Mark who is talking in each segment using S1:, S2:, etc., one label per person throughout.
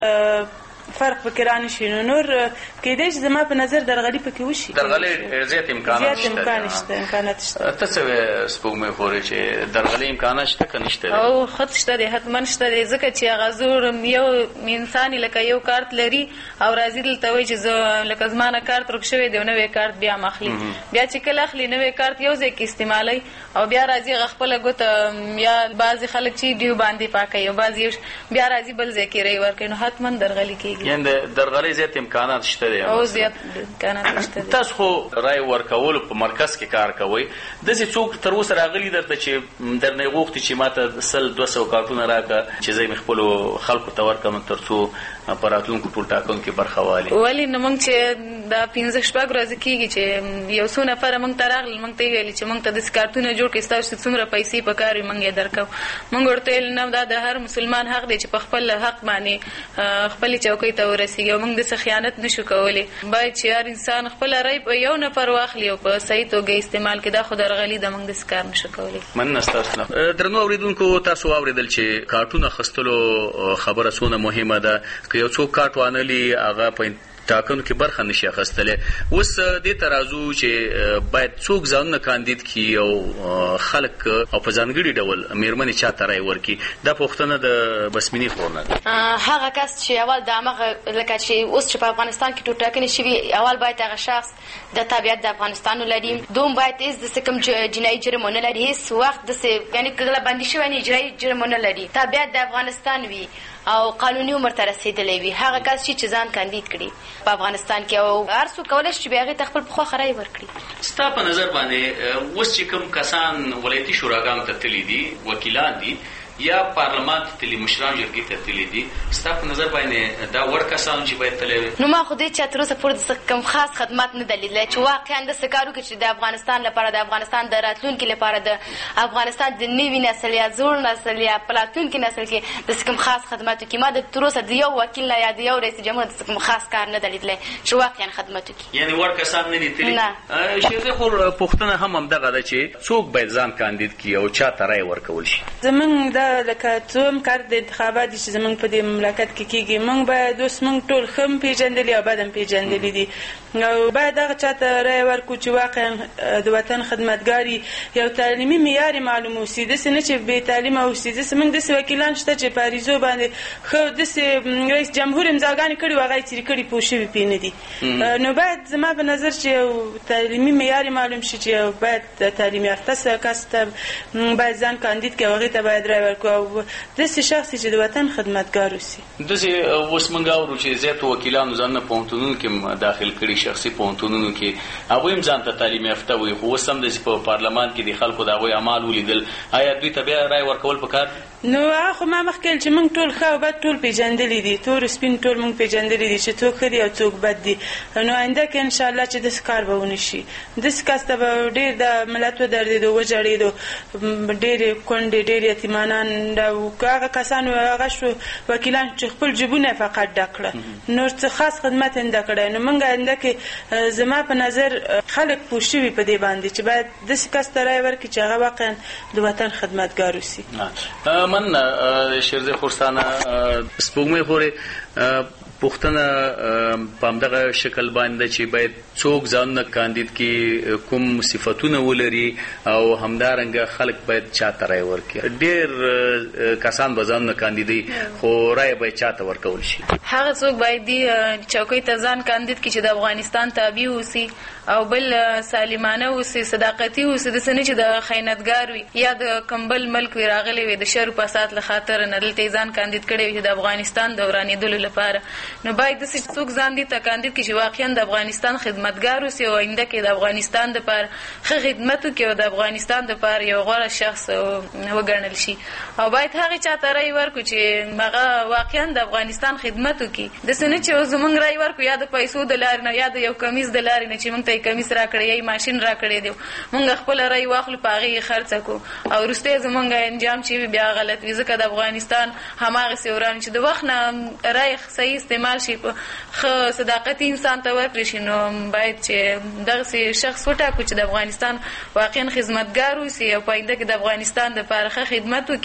S1: فرق پکې رانشي نو نور کېدای شي زما په نظر درغلي پکې وشي.
S2: درغلي زیات امکانات شته. ته څه وایې سپوږمۍ خورې چې درغلي امکانات شته که نشته؟
S3: او خود شته دی، حتما شته دی، ځکه چې هغه زور یو انسان لکه یو کارت لري او راځي دلته وایي چې زه لکه زما نه کارت ورک شوی دی او نوی کارت بیا م اخلي، بیا چې کله اخلي نوی کارت یو ځای کې استعمالوي او بیا راځي هغه خپله ګوته یا بعضې خلک چې ډیو باندې پاکوي او بعضې بیا راځي بل ځای کې ری ورکوي، نو حتما درغلي کېږي.
S2: یعنې د درغلۍ زیات امکانات شته دی.
S3: او زیات امکانات شته دی.
S2: تاسو خو رای ورکولو په مرکز کې کار کوئ، داسې څوک تر اوسه راغلي درته چې درنه یې غوښتي چې ماته 100-200 کارتونه راکړه چې زه یې خپلو خلکو ته ورکړم تر څو په راتلونکو ټول ټاکنو کې برخه والي؟
S3: ولې نو موږ چې دا 15-16 ورځې کېږي چې یو څو نفره موږ ته راغلل، موږ ته یې ویلي چې موږ ته داسې کارتونه جوړ کړي ستاسو چې څومره پیسې په کار وي موږ یې درکوو. موږ ورته ویل نه، دا د هر مسلمان حق دی چې په خپل حق باندې خپلې چوکۍ ته ورسېږي او موږ داسې خیانت نشو کولی. باید چې هر انسان خپله رای په یو نفر واخلي او په صحیح توګه استعمال کړي. دا خو درغلي ده، موږ داسې کار نشو کولی.
S2: مننه ستاسو نه. درنو اورېدونکو، تاسو واورېدل چې کارټونه اخیستلو خبره څونه مهمه ده. که یو څوک کارټ وانلي هغه په ټاکنو کې برخه نشي اخیستلی. اوس دې ته راځو چې باید څوک ځانونه کاندید کړي او خلک او په ځانګړي ډول مېرمنې چا ته رای ورکړي. دا پوښتنه د بسمینې خور نه ده.
S4: هغه کس چې اول د همغه لکه چې اوس چې په افغانستان کې ټاکنې شوي، اول باید هغه شخص د تابعیت د افغانستان ولري، دوم باید هېڅ داسې کوم جنایي جرم ونه لري، هېڅ وخت داسې یعنې کله بندي شوی نه اجرایي جرم ونه لري، تابعیت د افغانستان وي او قانوني عمر ته رسېدلی وي. هغه کس چې ځان کاندید کړي په افغانستان کې او هر څوک کولی شي چې بیا هغې ته خپل پخوا رای ورکړي.
S2: ستا په نظر باندې اوس چې کوم کسان ولایتي شوراګانو ته تللي دي، وکیلان دي یا پارلمان ته تللي، مشران جرګې ته تللي دي، ستا په نظر باندې دا وړ کسان چې باید تللی وي؟
S4: نو ما خو دې چا تر اوسه پورې کوم خاص خدمات نه ده لیدلی چې واقعا داسې کار وکړي چې د افغانستان لپاره، د افغانستان د راتلونکي لپاره، د افغانستان د نوي نسل یا زوړ نسل یا په راتلونکي نسل کې داسې کوم خاص خدمات وکړي. ما د تر اوسه د یو وکیل نه یا د یو رئیس جمهور داسې کوم خاص کار نه ده لیدلی چې واقعا خدمت وکړي.
S2: یعنې وړ کسان نه دي تللي؟
S4: نه.
S2: شیرزۍ خور، پوښتنه هم همدغه ده چې څوک باید ځان کاندید کړي او چا ته رای ورکول شي؟
S1: زمونږ دا لکه څوم کار د انتخابات دي چې زمونږ په دې مملکت کې کېږي، موږ باید اوس موږ ټول ښه هم پېژندلي او بد هم پېژندلي دي او باید هغه چا ته رای ورکړو چې واقعا د وطن خدمتګار یو تعلیمي معیار یې معلوم اوسي، داسې نه چې بې تعلیمه اوسي. موږ داسې وکیلان شته چې په عریضو باندې ښه داسې رئیس جمهور امضاګانې کړي وو، هغه یې څیرې کړي پوه شوي پرې نه دي. نو باید زما په نظر چې یو تعلیمي معیار یې معلوم شي چې باید تعلیم یافته کس ته باید ځان کاندید کړي او هغې ته باید رای ورکړو او داسې شخص چې د وطن خدمتګار اوسي.
S2: داسې اوس موږ اورو چې زیاتو وکیلانو ځانونه پوهنتونونو کې داخل کړي، شخصي پوهنتونونو کې هغوی هم ځان ته تعلیم یافته وي، خو اوس هم داسې په پارلمان کې د خلکو د هغوی اعمال ولیدل. آیا دوی ته بیا رای ورکول پکار؟
S1: نو هغه خو ما مخکې ویل چې موږ ټول ښه او بد ټول پېژندلي دي، تور سپین ټول موږ پېژندلي دي چې څوک ښه دي او څوک بد دي. نو آینده کې انشاءالله چې داسې کار به ونه شي، داسې کس ته به ډېر د ملت ودردېدو، وژړېدو، ډېرې کونډې، ډېر یتیمانان او هغه کسان هغه شو وکیلان چې خپل جیبونه یې فقط ډک کړه، نور څه خاص خدمت یې نه کړی. نو موږ آینده کې زما په نظر خلک پوه شوي په دې باندې چې باید داسې کس ته رای ورکړي چې هغه واقعا د وطن خدمتګار اوسي.
S2: مننه شیرزۍ خور ستانه. سپوږمۍ خورې، پوښتنه په همدغه شکل باندې چې باید څوک ځانونه کاندید کړي، کوم صفتونه ولري او همدارنګه خلک باید چا ته رای ورکړي. ډېر کسان به ځانونه کاندیدوي خو رای باید چا ته ورکول شي؟
S3: هغه څوک باید دې چوکۍ ته ځان کاندید کړي چې د افغانستان تابع اوسي او بل سالمانه اوسي، صداقتي اوسي، داسې نه چې د خیانتګار وي یا د کوم بل ملک وي راغلی وي د شر و فساد له خاطره نه دلته یې ځان کاندید کړی وي چې د افغانستان د ورانېدلو لپاره. نو باید داسې څوک ځان دې ته کاندید کړي چې واقعا د افغانستان خدمتګار اوسي او آینده کې د افغانستان دپاره ښه خدمت وکړي او د افغانستان دپاره یو غوره شخص وګڼل شي. او باید هغې چا ته رای ورکړو چې هغه واقعا د افغانستان خدمت وکړي، داسې نه چې زموږ رای ورکړو یا د پیسو د لارې نه یا د یو کمیس د لارې نه چې موږ ته یې کمیس را کړی یا ماشین را کړی دی، موږ خپله رای واخلو په هغې یې خرڅه کړو او وروسته زموږ انجام چې وي بیا غلط وي، ځکه د افغانستان هماغسې وران چې د وخت نه رای صحیح استعمال شي، ښه صداقتي انسان ته ورکړی شي. نو باید چې دغسې شخص وټاکو چې د افغانستان واقعا خدمتګار اوسي او په آینده کې د افغانستان دپاره ښه خدمت وکړي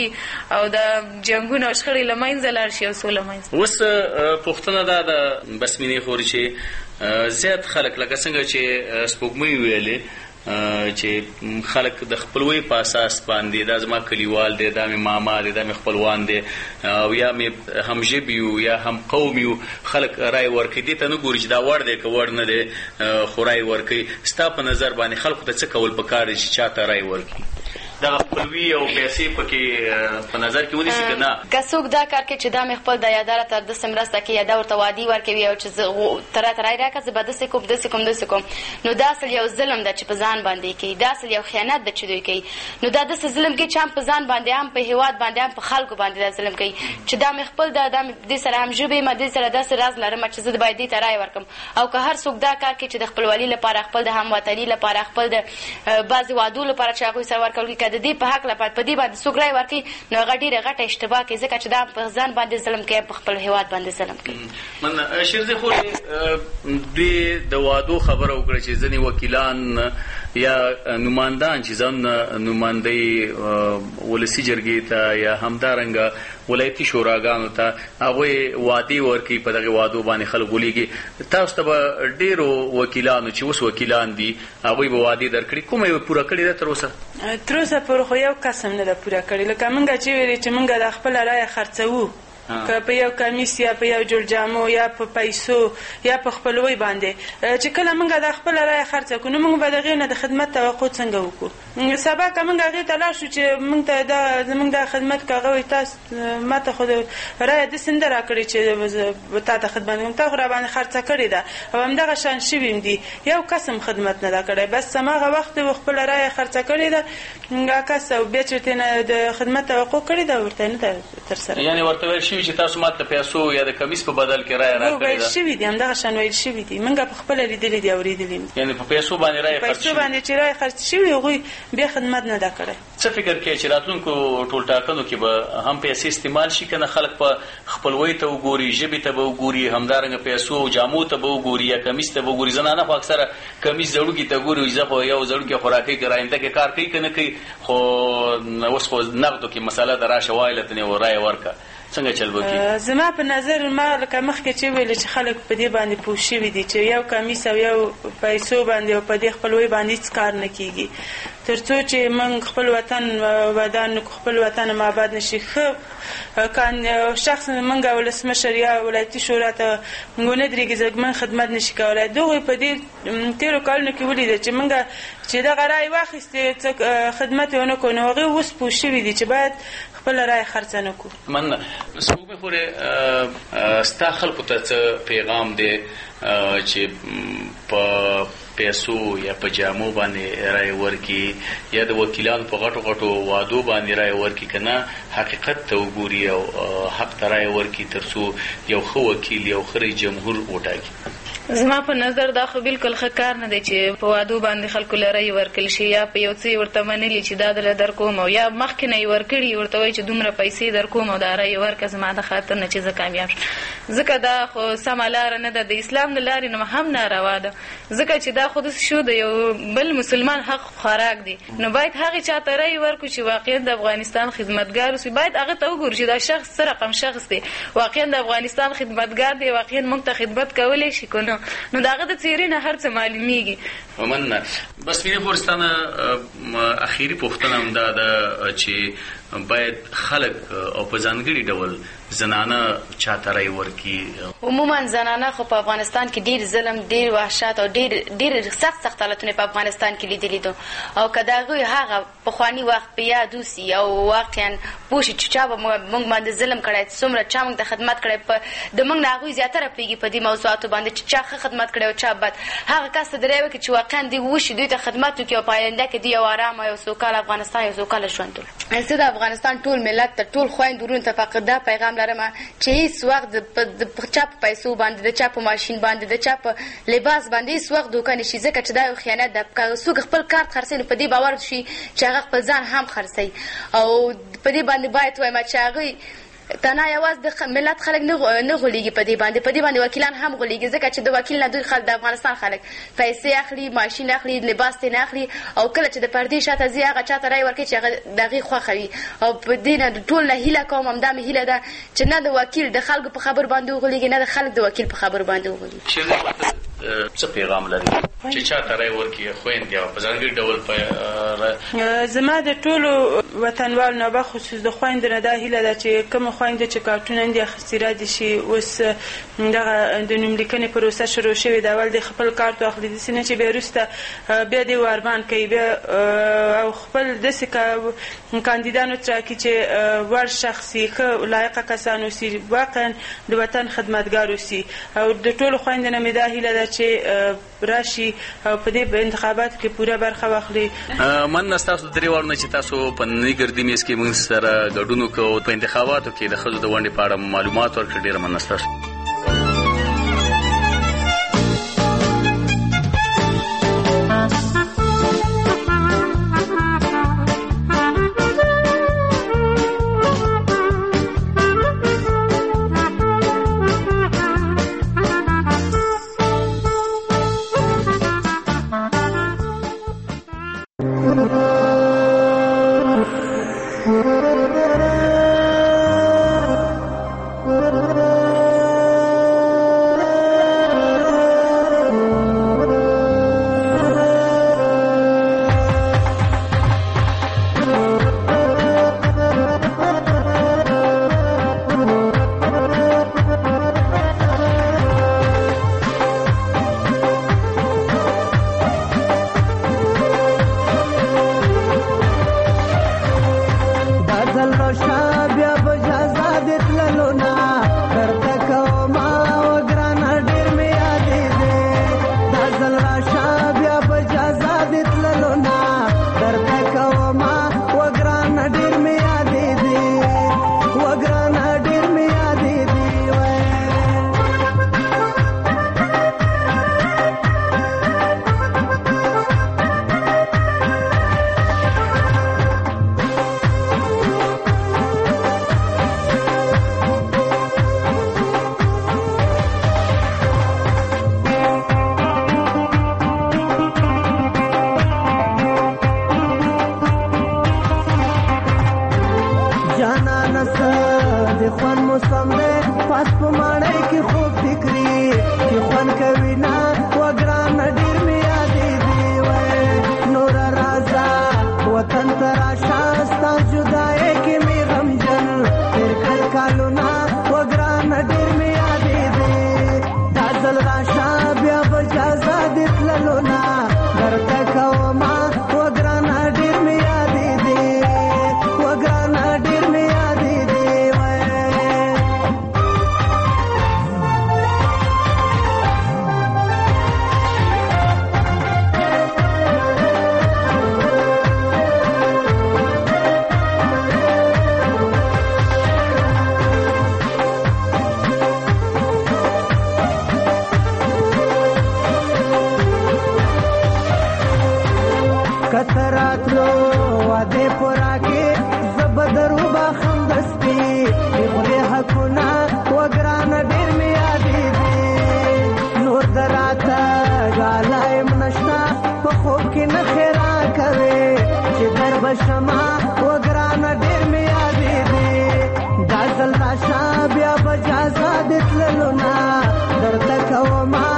S3: وکړي او د جنګونو او شخړې له منځه لاړ شي او سوله منځته.
S2: اوس پوښتنه دا ده بسمینې خوري چې زیات خلک لکه څنګه چې سپوږمۍ ویلې چې خلک د خپلوي په اساس باندې دا زما کلیوال دی، دا مې ماما دی، دا مې خپلوان دی او یا مې هم ژبې یو یا هم قوم یو، خلک رای ورکوي. دې ته نه ګوري چې دا وړ دی که وړ نه دی، خو رای ورکوي. ستا په نظر باندې خلکو ته څه کول پکار دي چې چا ته رای ورکوي؟ دغه خپلوي او پیسې پکې په نظر کې ونیسي که نه؟
S4: که څوک دا کار کوي چې دا مې خپل د یاداره تر داسې مرسته کوي یا دا ورته وعدې ورکوي او چې ته راته رای راکړه زه به داسې کوم داسې کوم داسې کوم، نو دا اصل یو ظلم ده چې په ځان باندې کوي، دا اصل یو خیانت ده چې دوی کوي. نو دا داسې ظلم کوي چې هم په ځان باندې، هم په هېواد باندې، هم په خلکو باندې دا ظلم کوي چې دا مې خپل دا مې دې سره هم ژبې یم، دې سره داسې راز لرم چې زه باید دې ته رای ورکړم. او که هر څوک دا کار کوي چې د خپلوالي لپاره، خپل د هموطني لپاره، خپل د بعضې وعدو لپاره چې هغوی سره ورکول کوي، که د دې په حق لپاره په دې باندې څوک رای ورکوي نو هغه ډېره غټه اشتباه کوي، ځکه چې دا په ځان باندې ظلم کوي، په خپل هېواد باندې ظلم کوي.
S2: شیرزي خورې دوی د وعدو خبره وکړه چې ځینې وکیلان یا نمایندان چې ځان نمایندګي ولسي جرګې ته یا همدارنګه ولایتي شوراګانو ته هغوی وعدې ورکوي، په دغې وعدو باندې خلک غولېږي. تاسو ته به ډېرو وکیلانو چې اوس وکیلان دي هغوی به وعدې درکړي، کومه یې پوره کړې ده تر اوسه؟
S1: تر اوسه پورې خو یو قسم نه ده پوره کړې. لکه موږ چې ویلې چې موږ د خپله رایه خرڅوو، که په یو کمیس یا په یو جوړ جامو یا په پیسو یا په خپلوۍ باندې، چې کله موږ د خپله رایه خرڅه کړو نو موږ به د هغې نه د خدمت توقع څنګه وکړو؟ سبا که موږ هغې ته لاړ شو چې موږ ته زموږ دا خدمت که هغه وایي تاسو ما ته خو رایه داسې نه ده راکړې چې تا ته خدمت وکړم، تا خو راباندې خرڅه کړې ده او همدغه شان شوي هم دي، یو قسم خدمت نه ده کړی، بس هماغه وخت و خپله رایه خرڅه کړې ده هغه کس او بیا چې ورته نه د خدمت توقع کړې ده ورته نه ده ترسره.
S2: یعنې ورته ویل شوي چې تاسو ما ته پیسو یا د کمیس په بدل کې رایه راکړې ده؟
S1: ویل شوي دي، همدغه شان ویل شوي دي، موږ په خپله لیدلي دي اورېدلي دي.
S2: یعنې په پیسو باندې رایه خرڅ
S1: پیسو باندې چې رایه خرڅ شوي هغوی بیا خدمت نه ده کړی.
S2: څه فکر کوې چې راتلونکو ټولټاکنو کې به هم پیسې استعمال شي که نه خلک په خپلوۍ ته وګوري، ژبې ته به وګوري، همدارنګه پیسو او جامو ته به وګوري یا کمیس ته به وګوري؟ زنانه خو اکثره کمیس زړوکي ته ګوري، زه خو یو زړوکي خوراکۍ کې راینده کې کار کوي که نه کوي، خو اوس خو نغدو کې مسله ده، راشه وایله ته یې رایه ورکړه، څنګه چل وکړي؟
S1: زما په نظر ما لکه مخکې چې ویل چې خلک په دې باندې پوه شوي دي چې یو کمیس او یو پیسو باندې او په دې خپلوۍ باندې هېڅ کار نه کېږي، تر څو چې موږ خپل وطن ودان خپل وطن آباد نشي. ښه شخص موږ ولسمشر یا ولایتي شورا ته موږ ونه درېږي زموږ خدمت نشي کولی. دغوی په دې تېرو کلونو کې ولیده چې موږ چې دغه رایې واخیستې خدمت یې ونه کړو نو هغې اوس پوه شوي دي چې باید خپله رایه خرڅه نه کړو.
S2: مننه. سپوږمۍ خورې ستا خلکو ته څه پیغام دی چې په پیسو یا په جامو باندې رای ورکي یا د وکیلانو په غټو غټو وعدو باندې رای ورکي که نه حقیقت ته وګوري او حق ته رای ورکي تر څو یو ښه وکیل یو ښه رئیس جمهور وټاکي؟
S3: زما په نظر دا خو بالکل ښه کار نه دی چې په وعدو باندې خلکو له رایې ورکړل شي یا په یو څه یې ورته منلي چې دا دله در کوم او یا مخکې نه یې ورکړي ورته وایي چې دومره پیسې در کوم او دا رایې ورکړه زما د خاطر نه چې زه کامیاب شم، ځکه دا خو سمه لاره نه ده، د اسلام د لارې نه هم ناروا ده، ځکه چې دا خو داسې شو د یو بل مسلمان حق خوراک دی. نو باید هغې چا ته رایې ورکړو چې واقعا د افغانستان خدمتګار اوسي، باید هغه ته وګورو چې دا شخص څه رقم شخص دی، واقعا د افغانستان خدمتګار دی، واقعا موږ ته خدمت کولی شي که نه، نو د هغه د څېرې نه هر څه معلومیږي.
S2: مننه. بس مینې خورستانه اخیري پوښتنه هم دا ده چې باید خلک او په ځانګړي ډول زنانه چاته رای ورکي؟
S4: عموما زنانه خو په افغانستان کې ډیر ظلم، ډیر وحشت او ډیر سخت حالتونه په افغانستان کې لیدلي دي، او که د هغوی هغه پخواني وخت په یاد وسي او واقعا پوه شي چې چا به موږ باندې ظلم کړی، څومره چا موږ ته خدمت کړی، د موږ نه هغوی زیاتره پوهېږي په دې موضوعاتو باندې چې چا ښه خدمت کړی او چا بد، هغه کس ته د رایې وکړي چې واقعا دوی وشي دوی ته خدمت وکړي او په آینده کې دوی یو ارامه یو سوکاله افغانستان یو سوکاله ژوند ولري. زه د افغانستان ټول ملت ته ټول خویندو ورونو ته فقط دا پیغام لرم چې هېڅ وخت د چا په پیسو باندې، د چا په ماشین باندې، د چا په لباس باندې هېڅ وخت دوکه نه شي، ځکه چې دا یو خیانت ده. که څوک خپل کارت خرڅوي نو په دې باور شي چې هغه خپل ځان هم خرڅوي، او په دې باندې باید وایم چې هغوی تنها یوازې د ملت خلک نه غولېږي په دې باندې وکیلان هم غولېږي ځکه چې د وکیل نه دوی خلک د افغانستان خلک پیسې اخلي، ماشین اخلي، لباس ترې نه اخلي، او کله چې د پردې شاته ځي هغه چا ته رایې ورکوي چې هغه د هغې خوښه وي. او په دې نه ټول نه هیله کوم، همدا مې هیله ده چې نه د وکیل د خلکو په خبر باندې وغولېږي، نه د خلک د وکیل په خبر باندې وغولېږي.
S2: څه پیغام لري چې چا ته رایې ورکړي خویندې او په ځانګړي ډول
S1: زما د ټولو وطنوالو نه بخصوص د خویندو نه دا هیله ده چې کومه خویندې چې کارتونه دي اخیستي راضي شي. اوس دغه د نوملیکنې پروسه شروع شوې ده، اول د خپل کارت واخلي، داسې نه چې بیا وروسته بیا دې وارمان کوي بیا او خپل داسې کاندیدانو ټاکي چې وړ شخصي ښه لایقه کسان اوسي، واقعا د وطن خدمتګار اوسي. او د ټولو خویندو نه مې دا هیله ده چې راشي او په دې انتخاباتو کې پوره برخه واخلي.
S2: مننه ستاسو درې وارونه چې تاسو په ننني ګردي میز کې موږ سره ګډون وکړو، په انتخاباتو کې د ښځو د ونډې په اړه معلومات ورکړي. ډېره مننه ستاسو.
S5: بیا بجازا دتللو نا درته کوما